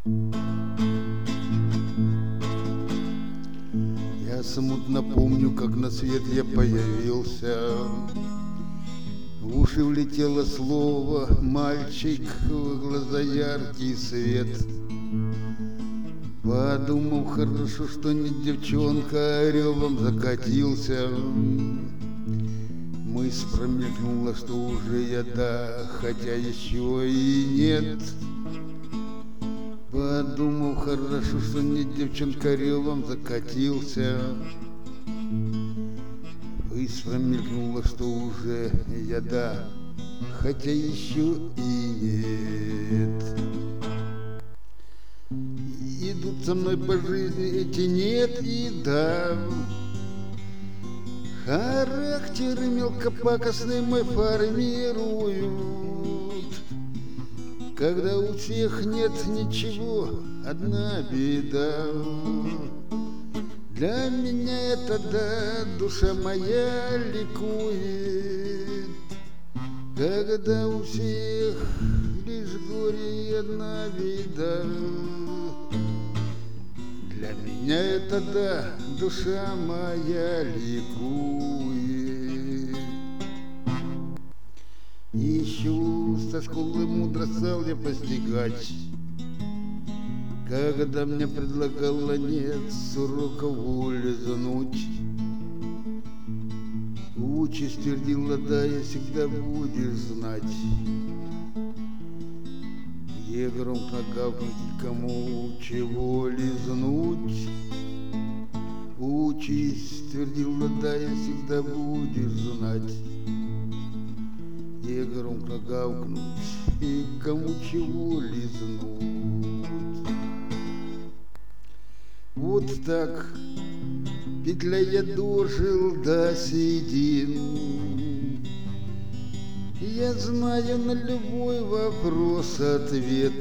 Я смутно помню, как на свет я появился. В уши влетело слово «мальчик», в глаза яркий свет. Подумал, хорошо, что не девчонка, а ревом закатился. Мысль промелькнула, что уже я да, хотя еще и нет. Подумал, хорошо, что не девчонка, ревом закатился. Мысль промелькнула, что уже я да, хотя еще и нет. Идут со мной по жизни эти нет и да. Характеры мелкопакостные мой формируют. Когда у всех нет ничего, одна беда. Для меня это да, душа моя ликует. Когда у всех лишь горе и одна беда. Для меня это да, душа моя ликует. Еще со школы мудро стал я постигать, когда мне предлагала нет с уроков улизнуть. Участь твердила, да, я всегда будешь знать, где громко гавкнуть, кому чего лизнуть. Участь твердила, да, я всегда будешь знать, где громко гавкнуть и кому чего лизнуть. Вот так, петля я дожил до седин. Я знаю на любой вопрос ответ.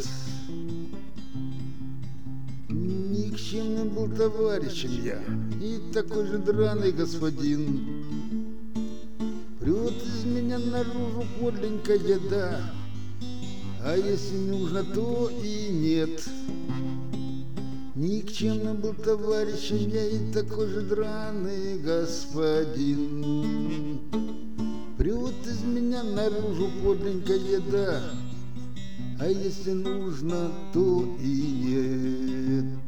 Никчемным был товарищем я и такой же драный господин. Прет из меня наружу подленькая еда, а если нужно, то и нет. Никчемным был товарищем я и такой же драный господин. Прет из меня наружу подленькая еда, а если нужно, то и нет.